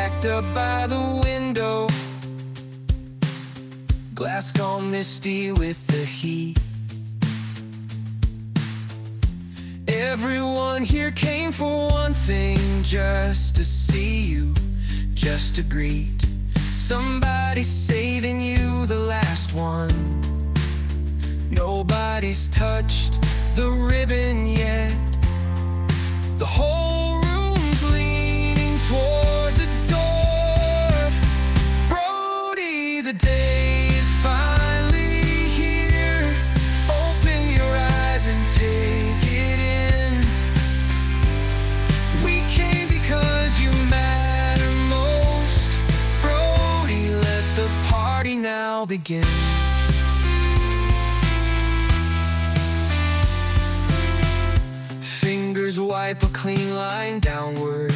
backed up by the window, glass gone misty with the heat. Everyone here came for one thing, just to see you, just to greet somebody saving you, the last one. Nobody's touched the ribbon yet. The whole room's leaning toward the door. Brody, the day is finally here. Open your eyes and take it in. We came because you matter most. Brody, let the party now begin. Wipe a clean line downward,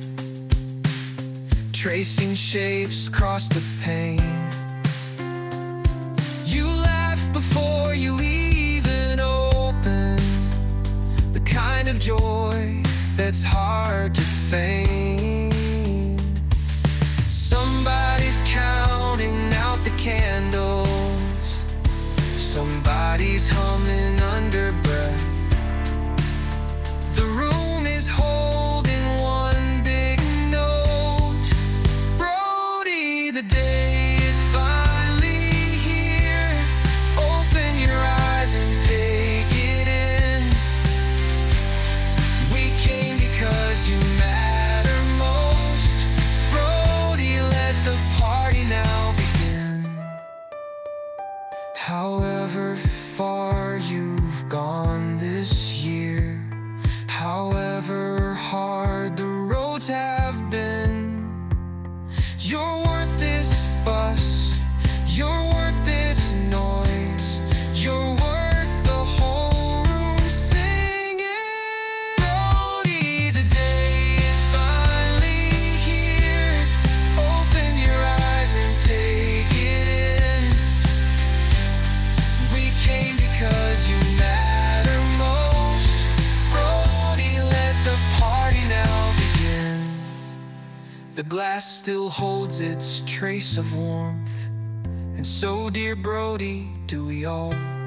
tracing shapes across the pane. You laugh before you even open, the kind of joy that's hard to feign. Somebody's counting out the candles, somebody's humming under breath. The room is holding one big note. Brody, the day is finally here. Open your eyes and take it in. We came because you matter most. Brody, let the party now begin. However far you've gone this year, however hard the roads have been, you're worth this fuss, you're worth this noise, you're worth the whole room singing. Brody, the day is finally here. Open your eyes and take it in. We came because you matter most. Brody, let the party now begin. The glass still holds its trace of warmth, and so, dear Brody, do we all.